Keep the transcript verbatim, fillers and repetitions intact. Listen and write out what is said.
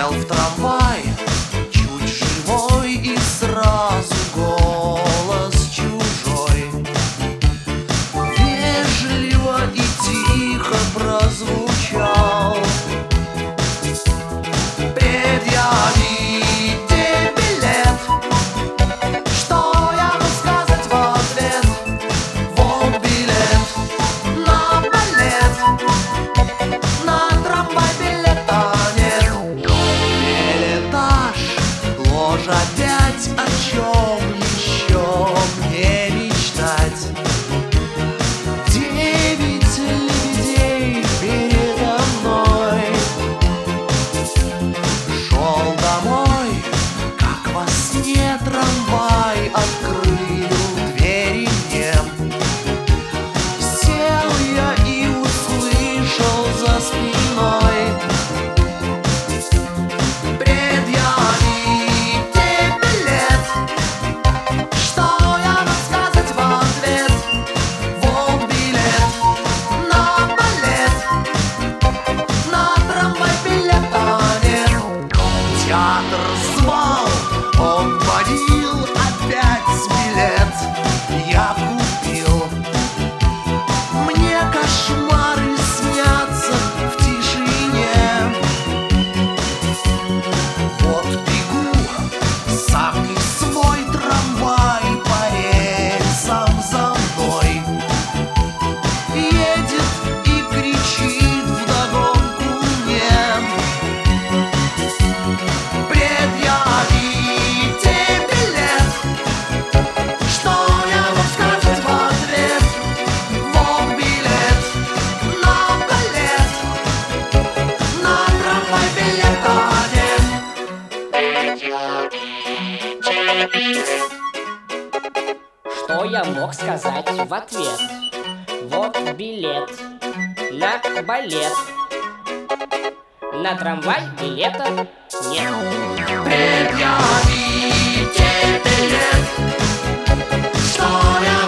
Сел в трамвай, чуть живой, и сразу голос чужой вежливо и тихо прозвучал: предъявите билет. Что я мог сказать в ответ? Вот билет на балет, на трамвай билета нет. Билетаж, ложь опять, о чем еще мне мечтать? Девять лебедей передо мной. Шел домой, как во сне, трамвай открыл двери мне. Сел я и услышал за спиной: предъявите билет. Что я мог сказать в ответ? Вот билет на балет, на трамвай билета нет. Театр звал, он манил, опять билет я купил. Мне кошмары снятся в тишине. Вот бегу, сам не свой, трамвай по рельсам за мной едет и кричит вдогонку мне: предъявите билет. Что я мог сказать в ответ? Вот билет на балет, на трамвай билета нет. Что я мог сказать в ответ? Вот билет на балет, на трамвай билета нет. Предъявите билет. Что я